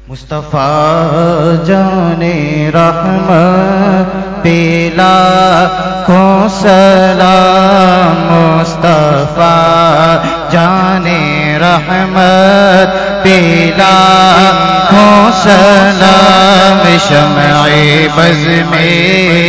مصطفیٰ جان رحمت پیلا کو سلام مصطفیٰ جان رحمت پیلا کو سلام شمع بز میں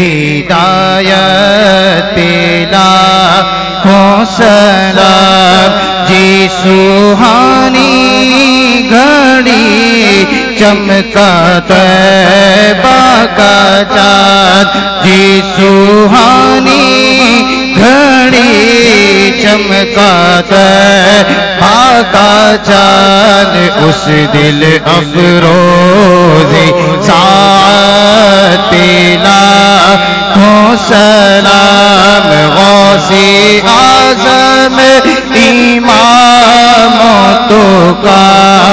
ہدایت پیلا کو سلام جی سوہانی گھڑی چمکا طیبہ کا چاند جی سوہانی گھڑی چمکا طیبہ کا چاند اس دل افروزی ساعت پیلا کو سلام غوثی اعظم امامتوں کا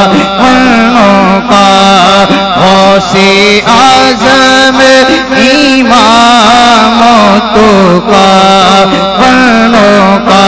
غوثی اعظم امامتوں کا بنوں کا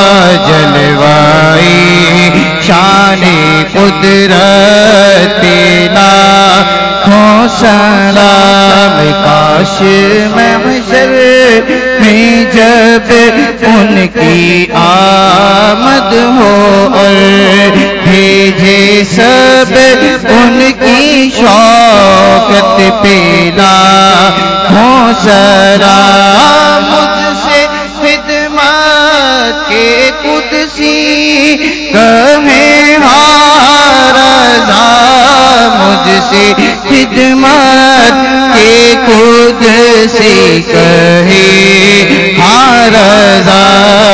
جلوائی شان قدرت پیلا کو سلام کاش محشر میں جب ان کی آمد ہو اور بھیجے سب ان کی شوکت پیلا ہو سلام مجھ سے خدمت کے قدسی کہیں رضا مجھ سے خدمت کے قدسی کہے رضا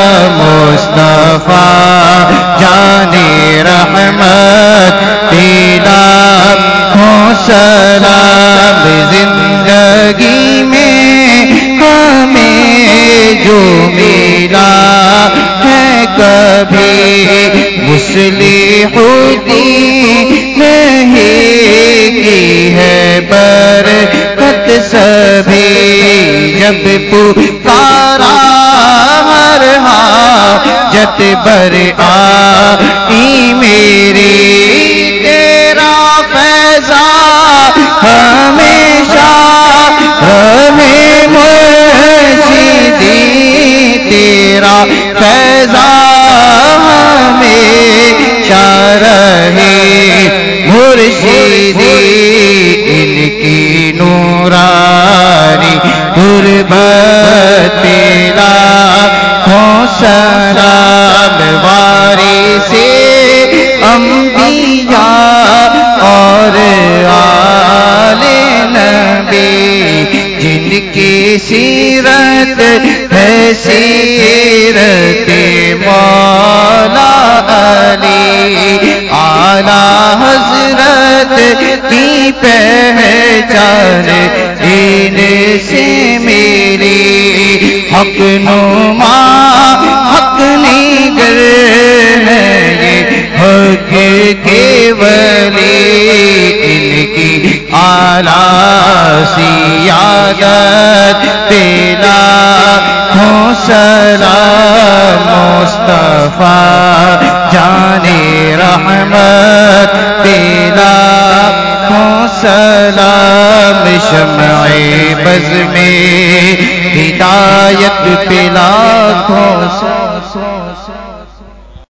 مصطفیٰ جان رحمت پیلا ہو سلام زندگی میں ہمیں جو ملا ہے کبھی مصلح الدین نہیں کی ہے برکت سبھی جب پکارا ہر حاجت بر آئی میری تیرا فیضان ہمیشہ رہے مرشدی تیرا فیضان ہمیشہ رہے مرشدی ان کی نورانی تربت پیلا ہو سلام وارث انبیاء اور آل نبی جن کی سیرت ہے سیرت مولا علی اعلیٰ حضرت کی پہچان دین سے میری حق نما حق نگر ہے یہ حق کے ولی ان کی اعلیٰ سیادت پیلا ہو سلام مصطفیٰ جان رحمت پیلا ہو سلام شمع بز میں ہدایت پیلا ہو سلام